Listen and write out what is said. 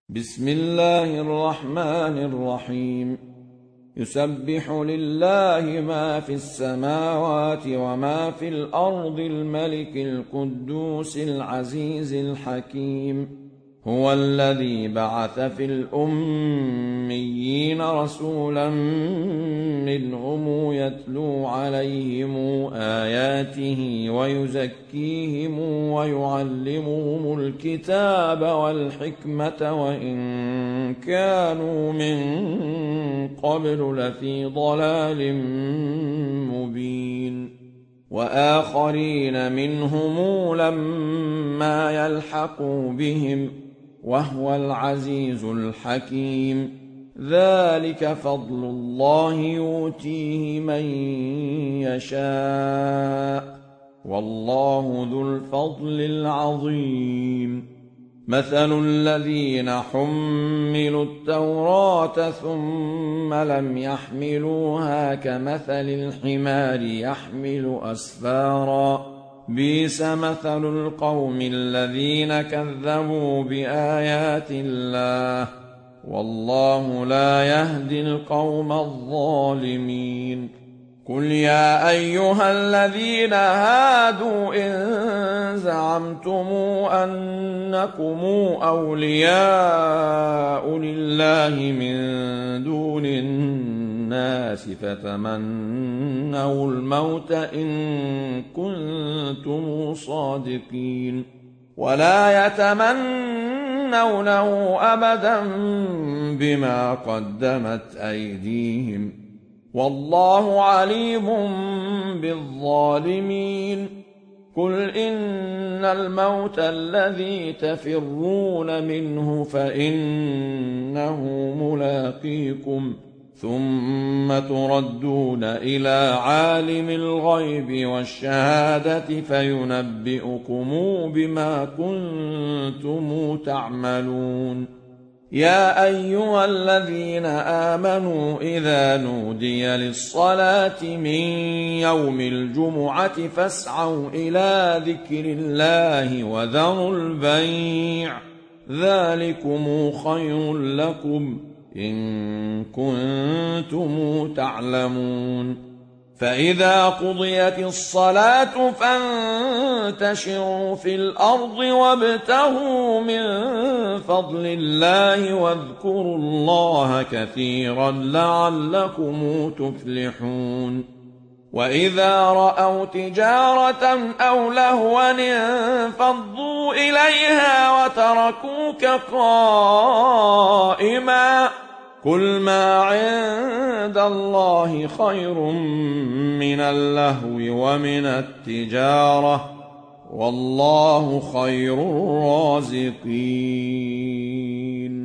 بسم الله الرحمن الرحيم. يسبح لله ما في السماوات وما في الأرض الملك القدوس العزيز الحكيم. هو الذي بعث في الأميين رسولا منهم يتلو عليهم آياته ويزكيهم ويعلمهم الكتاب والحكمة وإن كانوا من قبل لفي ضلال مبين. وآخرين منهم لما يلحقوا بهم وهو العزيز الحكيم. ذلك فضل الله يؤتيه من يشاء والله ذو الفضل العظيم. مثل الذين حملوا التوراة ثم لم يحملوها كمثل الحمار يحمل أسفارا بئس مثل القوم الذين كذبوا بآيات الله والله لا يهدي القوم الظالمين. قل يا أيها الذين هادوا إن زعمتم أنكم أولياء لله من دون الناس فتمنوا الموت إن كنتم صادقين ولا يتمنونه أبدا بما قدمت أيديهم والله عليم بالظالمين. قل إن الموت الذي تفرون منه فإنه ملاقيكم ثم تردون إلى عالم الغيب والشهادة فينبئكم بما كنتم تعملون. يا أيها الذين آمنوا إذا نودي للصلاة من يوم الجمعة فاسعوا إلى ذكر الله وذروا البيع ذلكم خير لكم إن كنتم تعلمون. فإذا قضيت الصلاة فانتشروا في الأرض وابتغوا من فضل الله واذكروا الله كثيرا لعلكم تفلحون. وإذا رأوا تجارة أو لهوا انفضوا إليها وتركوك قائما قل ما عند الله خير من اللهو ومن التجارة والله خير الرازقين.